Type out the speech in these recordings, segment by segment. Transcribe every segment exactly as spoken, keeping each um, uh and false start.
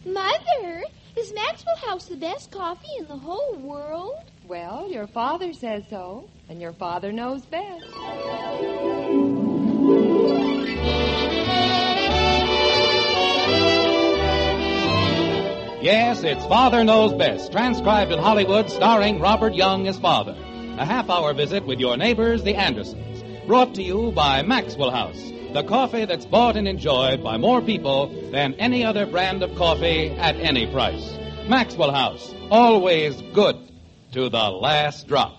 Mother, is Maxwell House the best coffee in the whole world? Well, your father says so, and your father knows best. Yes, it's Father Knows Best, transcribed in Hollywood, starring Robert Young as father. A half-hour visit with your neighbors, the Andersons. Brought to you by Maxwell House, the coffee that's bought and enjoyed by more people than any other brand of coffee at any price. Maxwell House, always good to the last drop.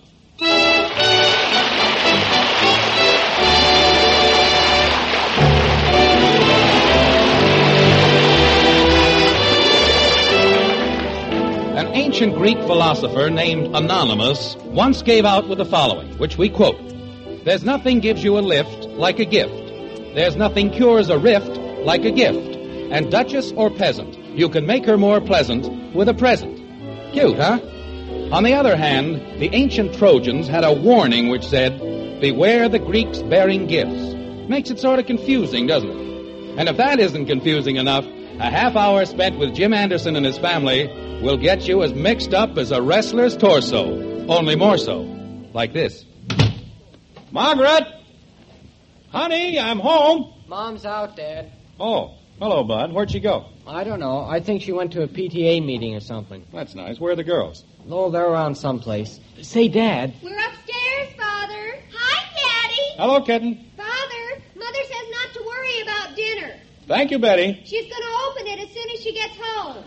An ancient Greek philosopher named Anonymous once gave out with the following, which we quote. There's nothing gives you a lift like a gift. There's nothing cures a rift like a gift. And duchess or peasant, you can make her more pleasant with a present. Cute, huh? On the other hand, the ancient Trojans had a warning which said, beware the Greeks bearing gifts. Makes it sort of confusing, doesn't it? And if that isn't confusing enough, a half hour spent with Jim Anderson and his family will get you as mixed up as a wrestler's torso, only more so, like this. Margaret! Honey, I'm home. Mom's out, Dad. Oh, hello, Bud. Where'd she go? I don't know. I think she went to a P T A meeting or something. That's nice. Where are the girls? Oh, they're around someplace. Say, Dad. We're upstairs, Father. Hi, Daddy. Hello, kitten. Father, Mother says not to worry about dinner. Thank you, Betty. She's going to open it as soon as she gets home.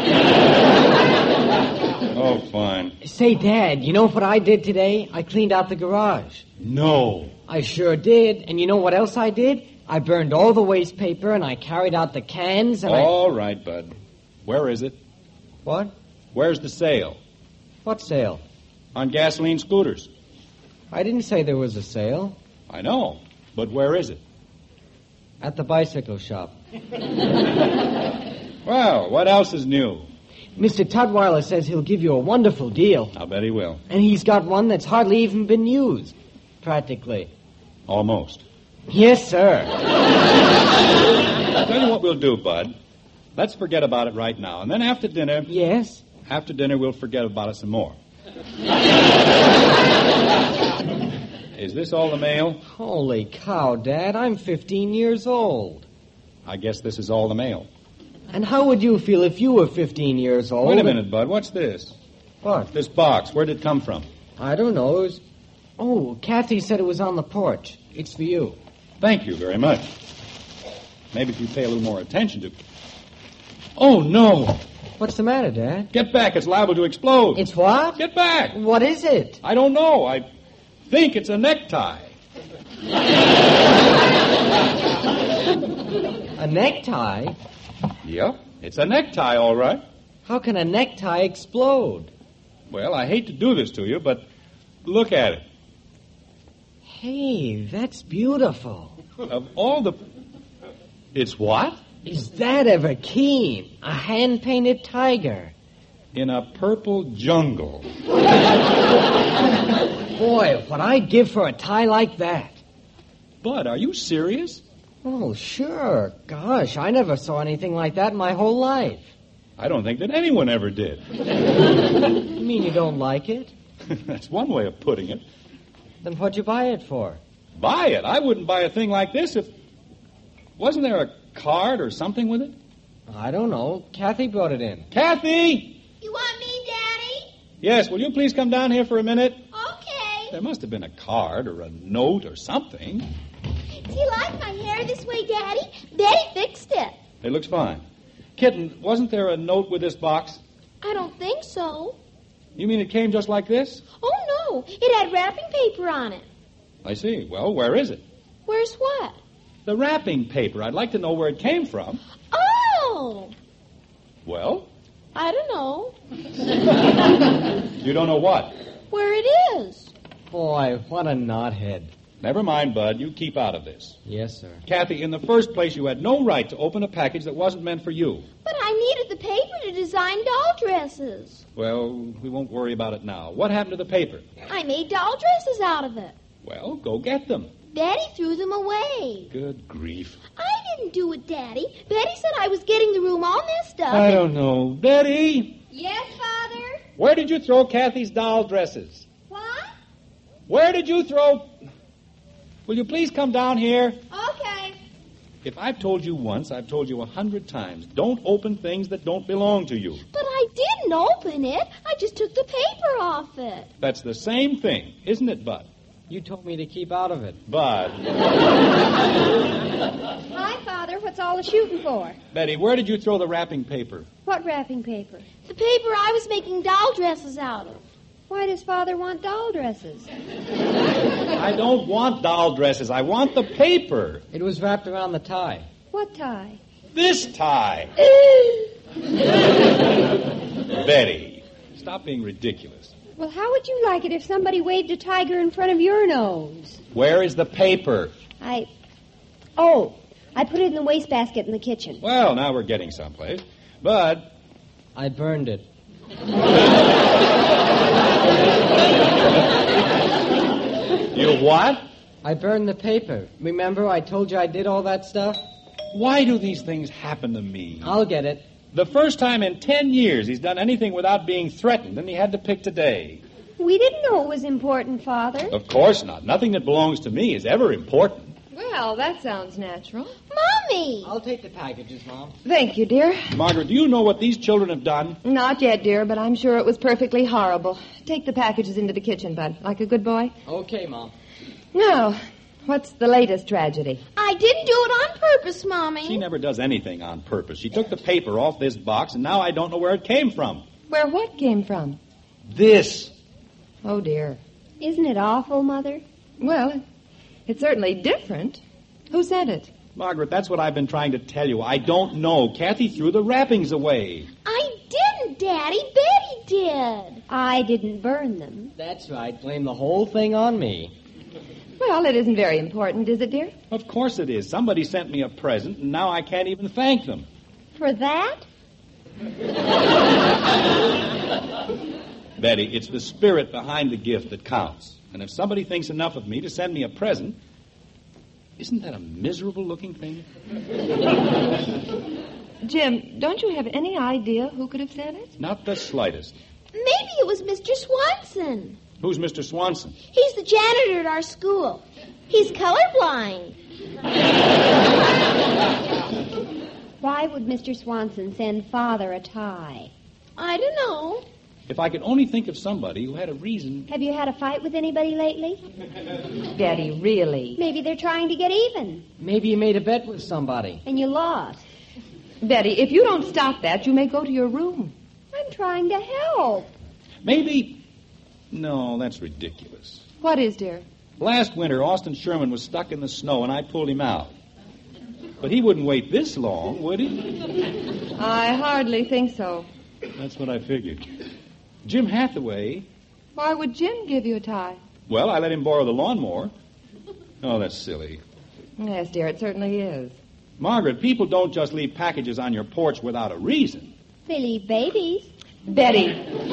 Oh, fine. Say, Dad, you know what I did today? I cleaned out the garage. No. I sure did. And you know what else I did? I burned all the waste paper, and I carried out the cans, and All I... right, Bud. Where is it? What? Where's the sale? What sale? On gasoline scooters. I didn't say there was a sale. I know, but where is it? At the bicycle shop. Well, what else is new? Mister Tudweiler says he'll give you a wonderful deal. I'll bet he will. And he's got one that's hardly even been used. Practically. Almost. Yes, sir. I'll tell you what we'll do, Bud. Let's forget about it right now. And then after dinner... Yes? After dinner, we'll forget about it some more. Is this all the mail? Holy cow, Dad. I'm fifteen years old. I guess this is all the mail. And how would you feel if you were fifteen years old? Wait a minute, Bud. What's this? What? This box. Where did it come from? I don't know. It was... Oh, Kathy said it was on the porch. It's for you. Thank you very much. Maybe if you pay a little more attention to... Oh, no. What's the matter, Dad? Get back. It's liable to explode. It's what? Get back. What is it? I don't know. I think it's a necktie. A necktie? Yep. It's a necktie, all right. How can a necktie explode? Well, I hate to do this to you, but look at it. Hey, that's beautiful. Of all the... It's what? Is that ever keen? A hand-painted tiger. In a purple jungle. Boy, what I'd give for a tie like that. Bud, are you serious? Oh, sure. Gosh, I never saw anything like that in my whole life. I don't think that anyone ever did. You mean you don't like it? That's one way of putting it. Then what'd you buy it for? Buy it? I wouldn't buy a thing like this if... Wasn't there a card or something with it? I don't know. Kathy brought it in. Kathy! You want me, Daddy? Yes, will you please come down here for a minute? Okay. There must have been a card or a note or something. Do you like my hair this way, Daddy? Betty fixed it. It looks fine. Kitten, wasn't there a note with this box? I don't think so. You mean it came just like this? Oh, no. It had wrapping paper on it. I see. Well, where is it? Where's what? The wrapping paper. I'd like to know where it came from. Oh! Well? I don't know. You don't know what? Where it is. Boy, what a knothead. Never mind, Bud. You keep out of this. Yes, sir. Kathy, in the first place, you had no right to open a package that wasn't meant for you. But I needed the paper to design doll dresses. Well, we won't worry about it now. What happened to the paper? I made doll dresses out of it. Well, go get them. Betty threw them away. Good grief. I didn't do it, Daddy. Betty said I was getting the room all messed up. I don't know. Betty, Yes, Father? where did you throw Kathy's doll dresses? What? Where did you throw... Will you please come down here? Okay. If I've told you once, I've told you a hundred times. Don't open things that don't belong to you. But I didn't open it. I just took the paper off it. That's the same thing, isn't it, Bud? You told me to keep out of it. Bud. Hi, Father. What's all the shooting for? Betty, where did you throw the wrapping paper? What wrapping paper? The paper I was making doll dresses out of. Why does Father want doll dresses? I don't want doll dresses. I want the paper. It was wrapped around the tie. What tie? This tie. Betty, stop being ridiculous. Well, how would you like it if somebody waved a tiger in front of your nose? Where is the paper? I... Oh, I put it in the wastebasket in the kitchen. Well, now we're getting someplace. Bud. I burned it. You what? I burned the paper. Remember, I told you I did all that stuff? Why do these things happen to me? I'll get it. The first time in ten years he's done anything without being threatened, and he had to pick today. We didn't know it was important, Father. Of course not. Nothing that belongs to me is ever important. Well, that sounds natural. Mommy! I'll take the packages, Mom. Thank you, dear. Margaret, do you know what these children have done? Not yet, dear, but I'm sure it was perfectly horrible. Take the packages into the kitchen, Bud, like a good boy. Okay, Mom. Now, what's the latest tragedy? I didn't do it on purpose, Mommy. She never does anything on purpose. She took the paper off this box, and now I don't know where it came from. Where what came from? This. Oh, dear. Isn't it awful, Mother? Well, it's certainly different. Who sent it? Margaret, that's what I've been trying to tell you. I don't know. Kathy threw the wrappings away. I didn't, Daddy. Betty did. I didn't burn them. That's right. Blame the whole thing on me. Well, it isn't very important, is it, dear? Of course it is. Somebody sent me a present, and now I can't even thank them. For that? Betty, it's the spirit behind the gift that counts. And if somebody thinks enough of me to send me a present, isn't that a miserable-looking thing? Jim, don't you have any idea who could have sent it? Not the slightest. Maybe it was Mister Swanson. Who's Mister Swanson? He's the janitor at our school. He's colorblind. Why would Mister Swanson send Father a tie? I don't know. If I could only think of somebody who had a reason... Have you had a fight with anybody lately? Betty, really? Maybe they're trying to get even, Maybe you made a bet with somebody. and you lost. Betty, if you don't stop that, you may go to your room. I'm trying to help. Maybe... No, that's ridiculous. What is, dear? Last winter, Austin Sherman was stuck in the snow, and I pulled him out. But he wouldn't wait this long, would he? I hardly think so. That's what I figured. Jim Hathaway... Why would Jim give you a tie? Well, I let him borrow the lawnmower. Oh, that's silly. Yes, dear, it certainly is. Margaret, people don't just leave packages on your porch without a reason. They leave babies. Betty.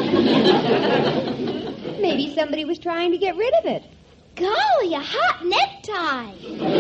Maybe somebody was trying to get rid of it. Golly, a hot necktie.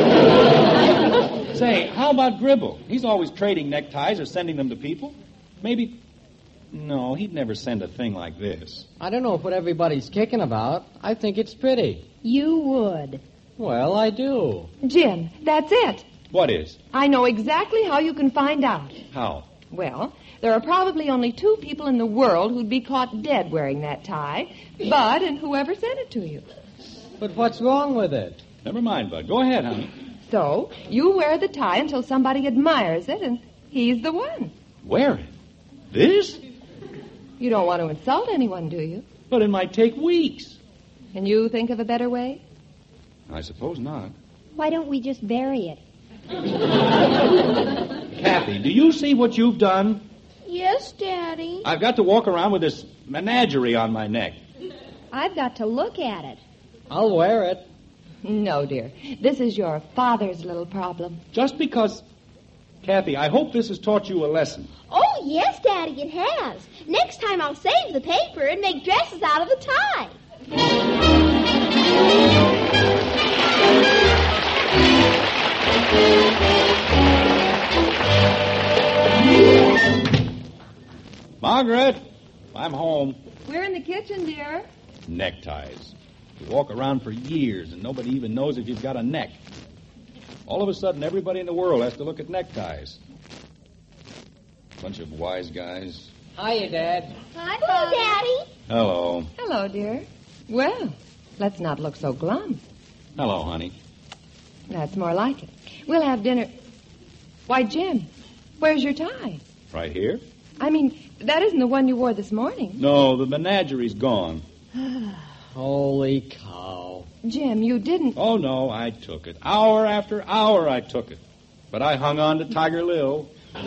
Say, how about Gribble? He's always trading neckties or sending them to people. Maybe... No, he'd never send a thing like this. I don't know what everybody's kicking about. I think it's pretty. You would. Well, I do. Jim, that's it. What is? I know exactly how you can find out. How? Well, there are probably only two people in the world who'd be caught dead wearing that tie, Bud and whoever sent it to you. But what's wrong with it? Never mind, Bud. Go ahead, honey. So, you wear the tie until somebody admires it, and he's the one. Wear it. This? You don't want to insult anyone, do you? But it might take weeks. Can you think of a better way? I suppose not. Why don't we just bury it? Kathy, do you see what you've done? Yes, Daddy. I've got to walk around with this menagerie on my neck. I've got to look at it. I'll wear it. No, dear. This is your father's little problem. Just because... Kathy, I hope this has taught you a lesson. Oh, yes, Daddy, it has. Next time I'll save the paper and make dresses out of the tie. Margaret, I'm home. We're in the kitchen, dear. Neckties. You walk around for years and nobody even knows if you've got a neck. All of a sudden, everybody in the world has to look at neckties. Bunch of wise guys. Hiya, Dad. Hi, Father. Daddy. Hello. Hello, dear. Well, let's not look so glum. Hello, honey. That's more like it. We'll have dinner. Why, Jim, where's your tie? Right here? I mean, that isn't the one you wore this morning. No, the menagerie's gone. Holy cow. Jim, you didn't... Oh, no, I took it. Hour after hour I took it. But I hung on to Tiger Lil.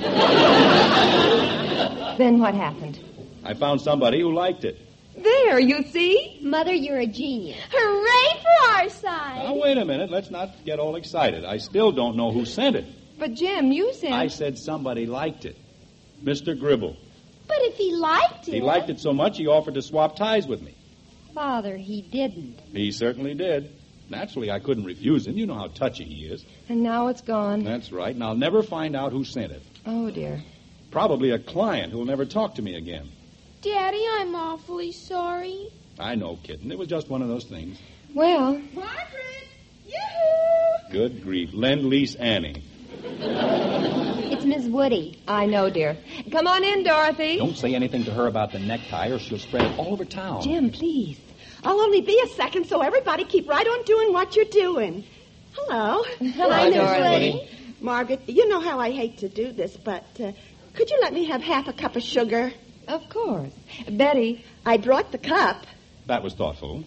Then what happened? I found somebody who liked it. There, you see? Mother, you're a genius. Hooray for our side. Now, wait a minute. Let's not get all excited. I still don't know who sent it. But, Jim, you said... I said somebody liked it. Mister Gribble. But if he liked it... He liked it so much he offered to swap ties with me. Father, he didn't. He certainly did. Naturally, I couldn't refuse him. You know how touchy he is. And now it's gone. That's right, and I'll never find out who sent it. Oh, dear. Probably a client who'll never talk to me again. Daddy, I'm awfully sorry. I know, kitten. It was just one of those things. Well... Margaret! Yoo-hoo! Good grief. Lend-lease Annie. It's Miss Woody. I know, dear. Come on in, Dorothy. Don't say anything to her about the necktie or she'll spread it all over town. Jim, please. I'll only be a second, so everybody keep right on doing what you're doing. Hello. Hello, Dorothy. Margaret, you know how I hate to do this, but uh, could you let me have half a cup of sugar? Of course. Betty. I brought the cup. That was thoughtful.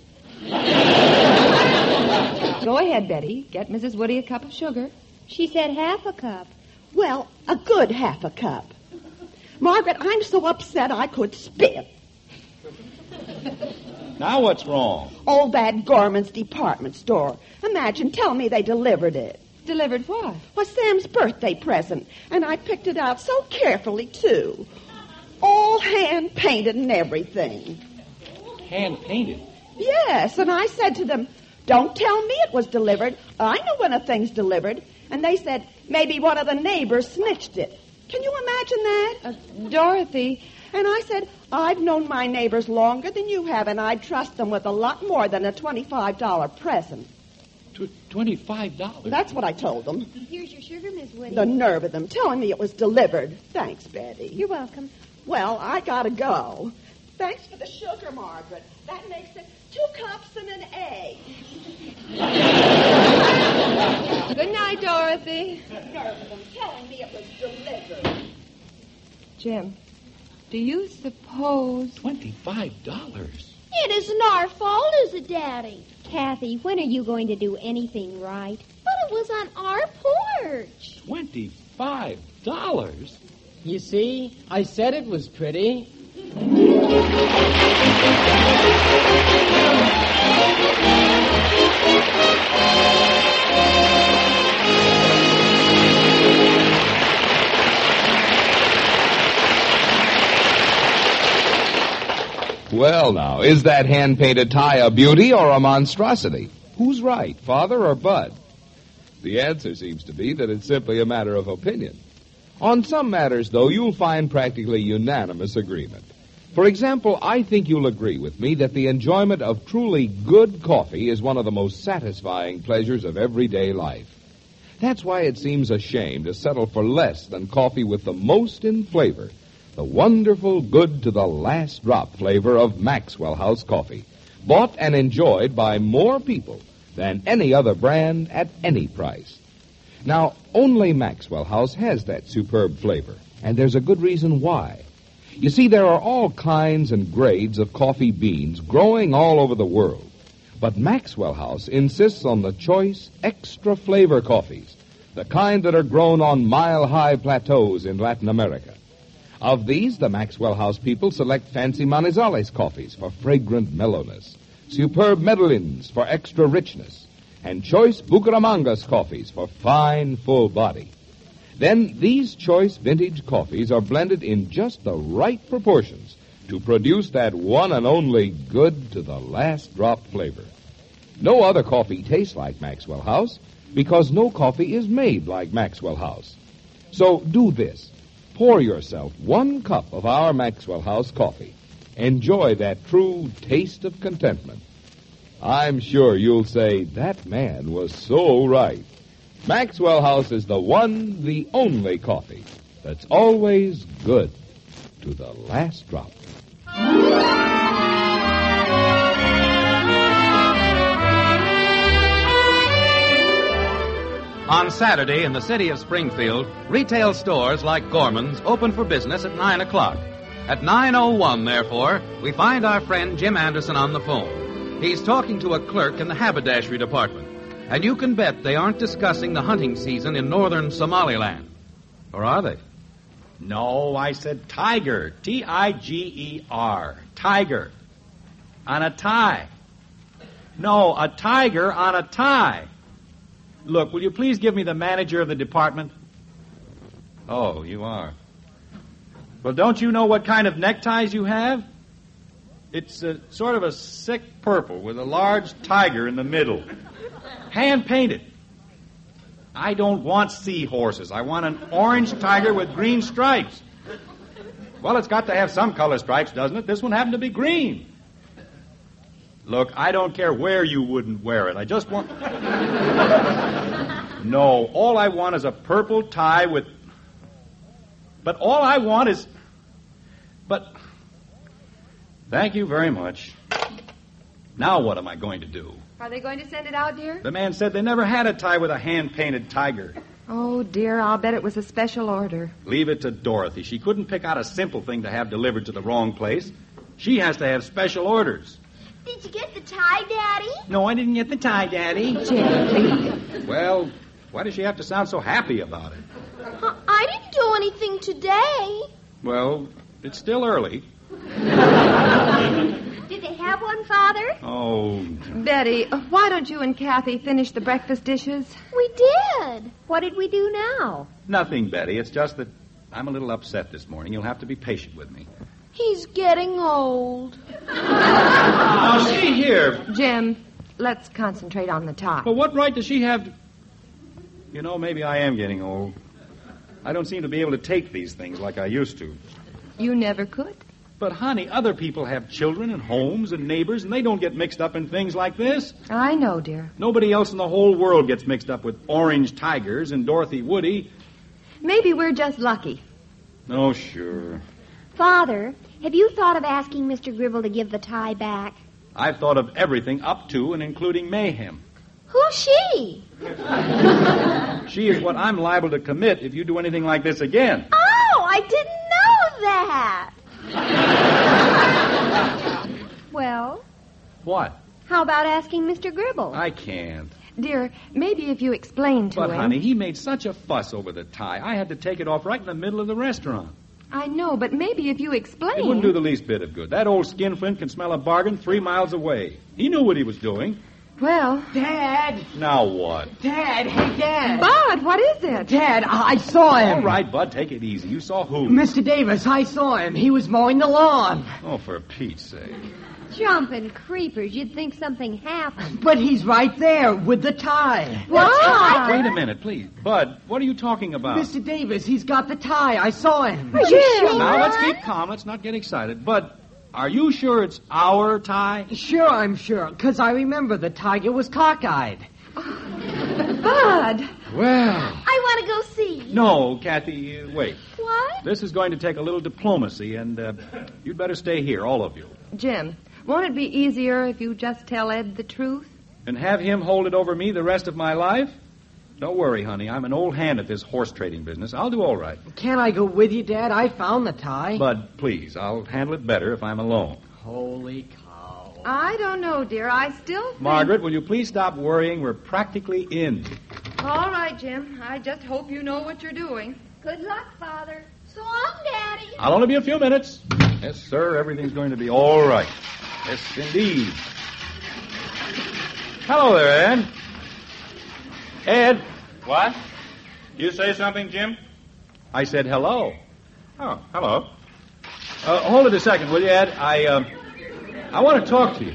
Go ahead, Betty. Get Missus Woody a cup of sugar. She said half a cup. Well, a good half a cup. Margaret, I'm so upset I could spit. Now what's wrong? Oh, that Gorman's department store. Imagine telling me they delivered it. Delivered what? Was Sam's birthday present, and I picked it out so carefully, too. All hand-painted and everything. Hand-painted? Yes, and I said to them, don't tell me it was delivered. I know when a thing's delivered. And they said, maybe one of the neighbors snitched it. Can you imagine that? Uh, Dorothy. And I said, I've known my neighbors longer than you have, and I'd trust them with a lot more than a twenty-five dollar present. Tw- twenty-five dollars? That's what I told them. Here's your sugar, Miss Woody. The nerve of them telling me it was delivered. Thanks, Betty. You're welcome. Well, I gotta go. Thanks for the sugar, Margaret. That makes it two cups and an egg. Good night, Dorothy. The nerve of them telling me it was delivered. Jim, do you suppose... Twenty-five dollars? It isn't our fault, is it, Daddy? Kathy, when are you going to do anything right? But it was on our porch. Twenty-five dollars? You see, I said it was pretty. Well, now, is that hand-painted tie a beauty or a monstrosity? Who's right, Father or Bud? The answer seems to be that it's simply a matter of opinion. On some matters, though, you'll find practically unanimous agreement. For example, I think you'll agree with me that the enjoyment of truly good coffee is one of the most satisfying pleasures of everyday life. That's why it seems a shame to settle for less than coffee with the most in flavor, the wonderful good-to-the-last-drop flavor of Maxwell House coffee, bought and enjoyed by more people than any other brand at any price. Now, only Maxwell House has that superb flavor, and there's a good reason why. You see, there are all kinds and grades of coffee beans growing all over the world, but Maxwell House insists on the choice, extra flavor coffees, the kind that are grown on mile-high plateaus in Latin America. Of these, the Maxwell House people select fancy Manizales coffees for fragrant mellowness, superb Medellins for extra richness, and choice Bucaramangas coffees for fine, full body. Then these choice vintage coffees are blended in just the right proportions to produce that one and only good-to-the-last-drop flavor. No other coffee tastes like Maxwell House, because no coffee is made like Maxwell House. So do this. Pour yourself one cup of our Maxwell House coffee. Enjoy that true taste of contentment. I'm sure you'll say, that man was so right. Maxwell House is the one, the only coffee that's always good to the last drop. On Saturday in the city of Springfield, retail stores like Gorman's open for business at nine o'clock. At nine oh one, therefore, we find our friend Jim Anderson on the phone. He's talking to a clerk in the haberdashery department. And you can bet they aren't discussing the hunting season in northern Somaliland. Or are they? No, I said tiger. T I G E R. Tiger. On a tie. No, a tiger on a tie. Look, will you please give me the manager of the department? Oh, you are. Well, don't you know what kind of neckties you have? It's a, sort of a sick purple with a large tiger in the middle. Hand-painted. I don't want seahorses. I want an orange tiger with green stripes. Well, it's got to have some color stripes, doesn't it? This one happened to be green. Look, I don't care where you wouldn't wear it. I just want... No, all I want is a purple tie with... But all I want is... But... Thank you very much. Now what am I going to do? Are they going to send it out, dear? The man said they never had a tie with a hand-painted tiger. Oh, dear, I'll bet it was a special order. Leave it to Dorothy. She couldn't pick out a simple thing to have delivered to the wrong place. She has to have special orders. Did you get the tie, Daddy? No, I didn't get the tie, Daddy. Jim, please. Well, why does she have to sound so happy about it? Uh, I didn't do anything today. Well, it's still early. Did they have one, Father? Oh. Betty, why don't you and Kathy finish the breakfast dishes? We did. What did we do now? Nothing, Betty. It's just that I'm a little upset this morning. You'll have to be patient with me. He's getting old. Now, see here. Jim, let's concentrate on the tie. But what right does she have to... You know, maybe I am getting old. I don't seem to be able to take these things like I used to. You never could. But, honey, other people have children and homes and neighbors, and they don't get mixed up in things like this. I know, dear. Nobody else in the whole world gets mixed up with orange tigers and Dorothy Woody. Maybe we're just lucky. Oh, sure. Father, have you thought of asking Mister Gribble to give the tie back? I've thought of everything up to and including mayhem. Who's she? She is what I'm liable to commit if you do anything like this again. Oh, I didn't know that. Well, What? how about asking Mister Gribble? I can't. Dear, maybe if you explain to But, him... honey, he made such a fuss over the tie. I had to take it off right in the middle of the restaurant. I know, but maybe if you explain... It wouldn't do the least bit of good. That old skinflint can smell a bargain three miles away. He knew what he was doing. Well... Dad! Now what? Dad! Hey, Dad! Bud, what is it? Dad, I I saw him. All right, Bud, take it easy. You saw who? Mister Davis, I saw him. He was mowing the lawn. Oh, for Pete's sake. Jumping creepers, you'd think something happened. But he's right there with the tie. What? Wait a minute, please. Bud, what are you talking about? Mister Davis, he's got the tie. I saw him. Are you sure? Now, let's keep calm. Let's not get excited. Bud, are you sure it's our tie? Sure, I'm sure, because I remember the tiger was cockeyed. Bud! Well. I want to go see. No, Kathy, uh, wait. What? This is going to take a little diplomacy, and uh, you'd better stay here, all of you. Jim, won't it be easier if you just tell Ed the truth? And have him hold it over me the rest of my life? Don't worry, honey. I'm an old hand at this horse trading business. I'll do all right. Can't I go with you, Dad? I found the tie. Bud, please, I'll handle it better if I'm alone. Holy cow. I don't know, dear. I still think... Margaret, will you please stop worrying? We're practically in. All right, Jim. I just hope you know what you're doing. Good luck, Father. So long, Daddy. I'll only be a few minutes. Yes, sir. Everything's going to be all right. Yes, indeed. Hello there, Ed. Ed. What? You say something, Jim? I said hello. Oh, hello. Uh, hold it a second, will you, Ed? I, uh, I want to talk to you.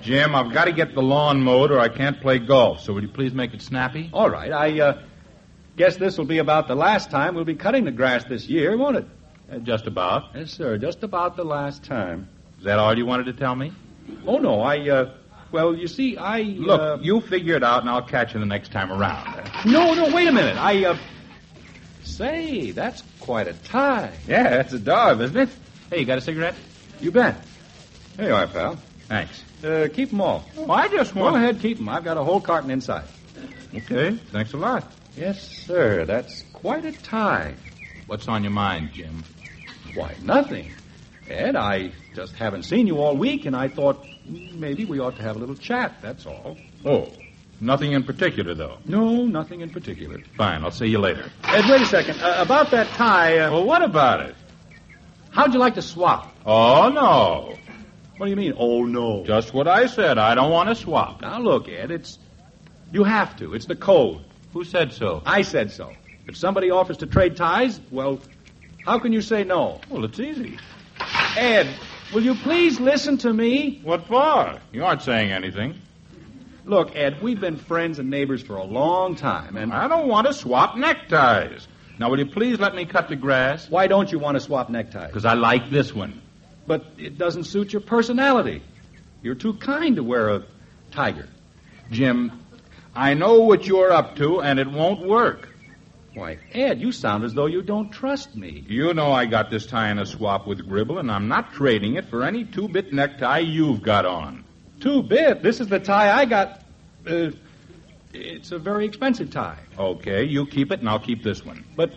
Jim, I've got to get the lawn mowed or I can't play golf, so would you please make it snappy? All right, I uh, guess this will be about the last time we'll be cutting the grass this year, won't it? Uh, just about. Yes, sir, just about the last time. Is that all you wanted to tell me? Oh, no, I, uh, well, you see, I... Look, uh, you figure it out and I'll catch you the next time around. No, no, wait a minute. I, uh... Say, that's quite a tie. Yeah, that's a dog, isn't it? Hey, you got a cigarette? You bet. Here you are, pal. Thanks. Uh, keep them all. Oh, I just Go want... ahead, keep them. I've got a whole carton inside. Okay, thanks a lot. Yes, sir, that's quite a tie. What's on your mind, Jim? Why, nothing. Ed, I just haven't seen you all week, and I thought maybe we ought to have a little chat, that's all. Oh, nothing in particular, though. No, nothing in particular. Fine, I'll see you later. Ed, wait a second. Uh, about that tie, uh, Well, what about it? how'd you like to swap? Oh, no. What do you mean, oh, no? Just what I said. I don't want to swap. Now, look, Ed, it's... You have to. It's the code. Who said so? I said so. If somebody offers to trade ties, well, how can you say no? Well, it's easy. Ed, will you please listen to me? What for? You aren't saying anything. Look, Ed, we've been friends and neighbors for a long time, and... I don't want to swap neckties. Now, will you please let me cut the grass? Why don't you want to swap neckties? Because I like this one. But it doesn't suit your personality. You're too kind to wear a tiger. Jim, I know what you're up to, and it won't work. Why, Ed, you sound as though you don't trust me. You know I got this tie in a swap with Gribble, and I'm not trading it for any two-bit necktie you've got on. Two-bit? This is the tie I got. Uh, it's a very expensive tie. Okay, you keep it, and I'll keep this one. But,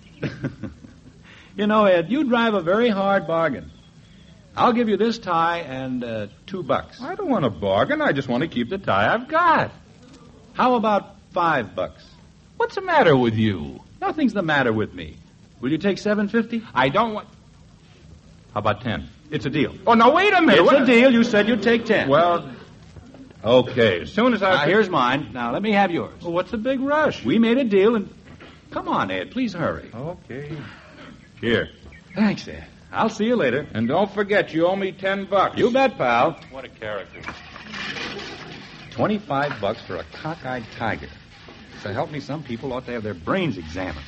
you know, Ed, you drive a very hard bargain. I'll give you this tie and uh, two bucks. I don't want a bargain. I just want to keep the tie I've got. How about five bucks? What's the matter with you? Nothing's the matter with me. Will you take seven fifty? I don't want... How about ten? It's a deal. Oh, now, wait a minute. It's What- a deal. You said you'd take ten. Well, okay. As soon as I... Now, here's mine. Now, let me have yours. Well, what's the big rush? We made a deal, and... Come on, Ed. Please hurry. Okay. Here. Thanks, Ed. I'll see you later. And don't forget, you owe me ten bucks. You bet, pal. What a character. Twenty-five bucks for a cockeyed tiger. So help me, some people ought to have their brains examined.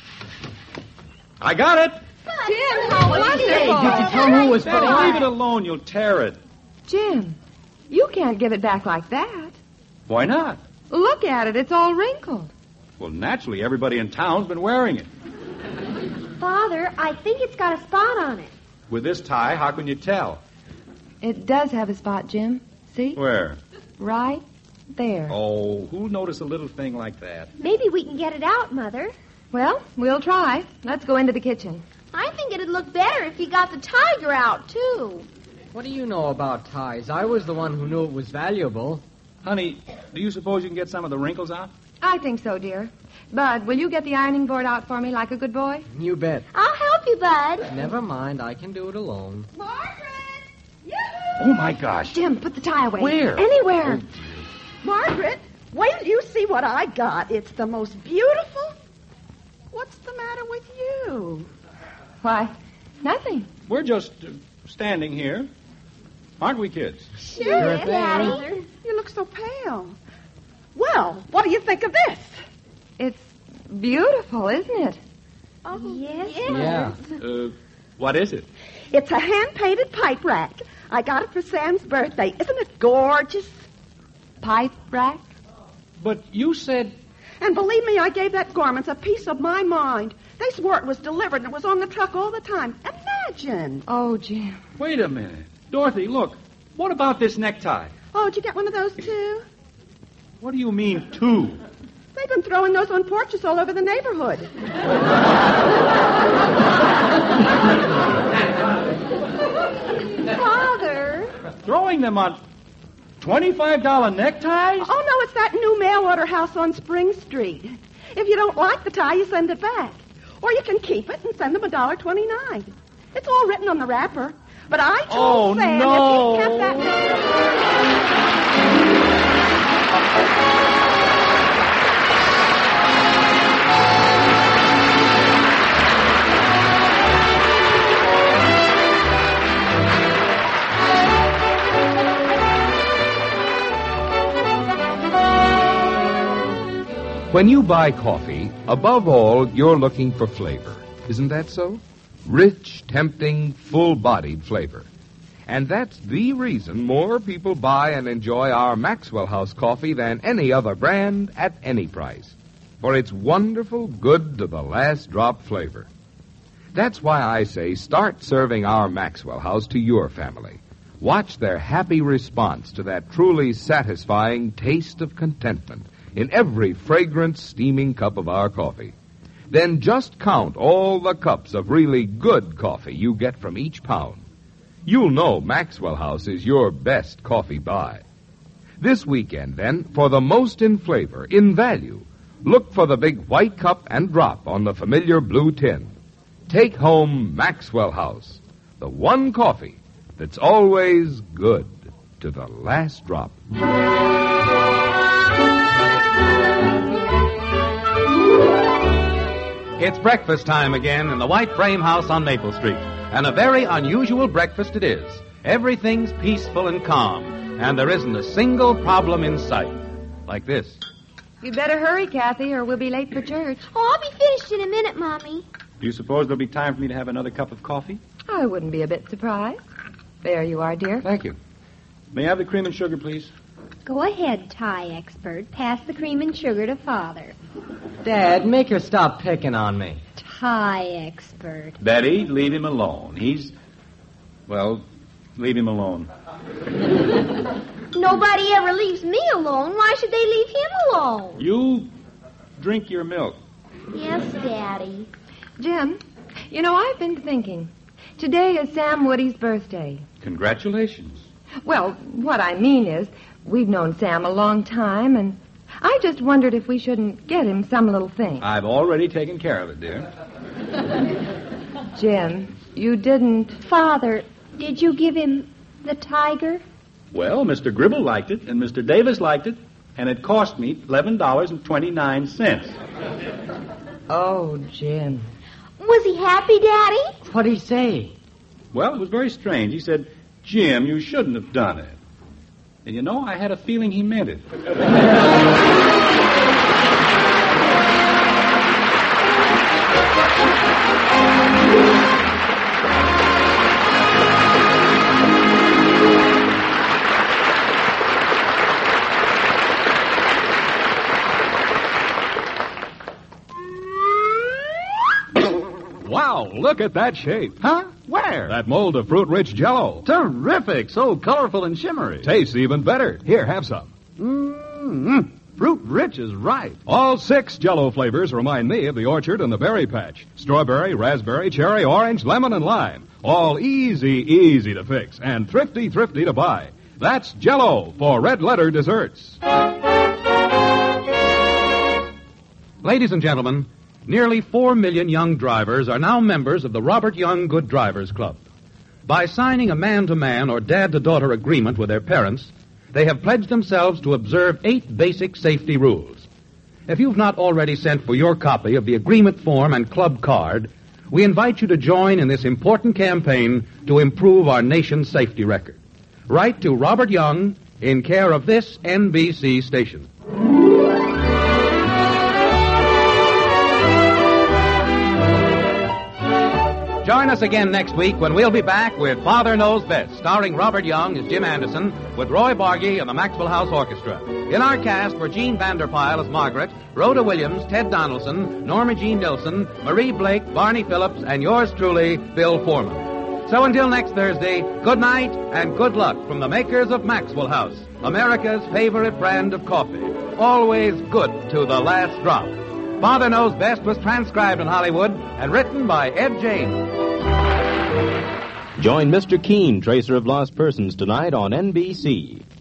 I got it! Jim, how wonderful. Did you tell me who was Betty, for leave it alone. You'll tear it. Jim, you can't give it back like that. Why not? Look at it. It's all wrinkled. Well, naturally, everybody in town's been wearing it. Father, I think it's got a spot on it. With this tie, how can you tell? It does have a spot, Jim. See? Where? Right there. Oh, who'll notice a little thing like that? Maybe we can get it out, Mother. Well, we'll try. Let's go into the kitchen. I think it'd look better if you got the tiger out, too. What do you know about ties? I was the one who knew it was valuable. Honey, do you suppose you can get some of the wrinkles out? I think so, dear. Bud, will you get the ironing board out for me like a good boy? You bet. I'll help you, Bud. Never mind, I can do it alone. Margaret! Oh, my gosh. Jim, put the tie away. Where? Anywhere. Margaret, wait till you see what I got. It's the most beautiful. What's the matter with you? Why, nothing. We're just uh, standing here. Aren't we, kids? Sure, thing. Daddy. You look so pale. Well, what do you think of this? It's beautiful, isn't it? Oh, yes. Yeah. Uh, what is it? It's a hand-painted pipe rack. I got it for Sam's birthday. Isn't it gorgeous? Pipe rack? But you said... And believe me, I gave that Gormans a piece of my mind. They swore it was delivered and it was on the truck all the time. Imagine. Oh, Jim. Wait a minute. Dorothy, look. What about this necktie? Oh, did you get one of those, too? What do you mean, two? They've been throwing those on porches all over the neighborhood. Father. Throwing them on twenty-five dollar neckties? Oh, no, it's that new mail order house on Spring Street. If you don't like the tie, you send it back. Or you can keep it and send them a dollar twenty-nine. It's all written on the wrapper. But I told Oh, Sam no. if he kept that... When you buy coffee, above all, you're looking for flavor. Isn't that so? Rich, tempting, full-bodied flavor. And that's the reason more people buy and enjoy our Maxwell House coffee than any other brand at any price. For it's wonderful, good to the last drop flavor. That's why I say start serving our Maxwell House to your family. Watch their happy response to that truly satisfying taste of contentment in every fragrant, steaming cup of our coffee. Then just count all the cups of really good coffee you get from each pound. You'll know Maxwell House is your best coffee buy. This weekend, then, for the most in flavor, in value, look for the big white cup and drop on the familiar blue tin. Take home Maxwell House, the one coffee that's always good to the last drop. It's breakfast time again in the White Frame House on Maple Street. And a very unusual breakfast it is. Everything's peaceful and calm, and there isn't a single problem in sight. Like this. You'd better hurry, Kathy, or we'll be late for church. Oh, I'll be finished in a minute, Mommy. Do you suppose there'll be time for me to have another cup of coffee? I wouldn't be a bit surprised. There you are, dear. Thank you. May I have the cream and sugar, please? Go ahead, tie expert. Pass the cream and sugar to Father. Dad, make her stop picking on me. Tie expert. Betty, leave him alone. He's... Well, leave him alone. Nobody ever leaves me alone. Why should they leave him alone? You drink your milk. Yes, Daddy. Jim, you know, I've been thinking. Today is Sam Woody's birthday. Congratulations. Well, what I mean is, we've known Sam a long time, and I just wondered if we shouldn't get him some little thing. I've already taken care of it, dear. Jim, you didn't... Father, did you give him the tiger? Well, Mister Gribble liked it, and Mister Davis liked it, and it cost me eleven dollars and twenty-nine cents. Oh, Jim. Was he happy, Daddy? What'd he say? Well, it was very strange. He said, Jim, you shouldn't have done it. And you know, I had a feeling he meant it. Wow, look at that shape. Huh? Where? That mold of fruit-rich Jell-O. Terrific. So colorful and shimmery. Tastes even better. Here, have some. Mmm. Fruit-rich is right. All six Jell-O flavors remind me of the orchard and the berry patch. Strawberry, raspberry, cherry, orange, lemon, and lime. All easy, easy to fix and thrifty, thrifty to buy. That's Jell-O for red letter desserts. Ladies and gentlemen, nearly four million young drivers are now members of the Robert Young Good Drivers Club. By signing a man-to-man or dad-to-daughter agreement with their parents, they have pledged themselves to observe eight basic safety rules. If you've not already sent for your copy of the agreement form and club card, we invite you to join in this important campaign to improve our nation's safety record. Write to Robert Young in care of this N B C station. Join us again next week when we'll be back with Father Knows Best, starring Robert Young as Jim Anderson, with Roy Bargy and the Maxwell House Orchestra. In our cast were Jean Vanderpyle as Margaret, Rhoda Williams, Ted Donaldson, Norma Jean Nilsson, Marie Blake, Barney Phillips, and yours truly, Bill Foreman. So until next Thursday, good night and good luck from the makers of Maxwell House, America's favorite brand of coffee. Always good to the last drop. Father Knows Best was transcribed in Hollywood and written by Ed James. Join Mister Keene, Tracer of Lost Persons, tonight on N B C.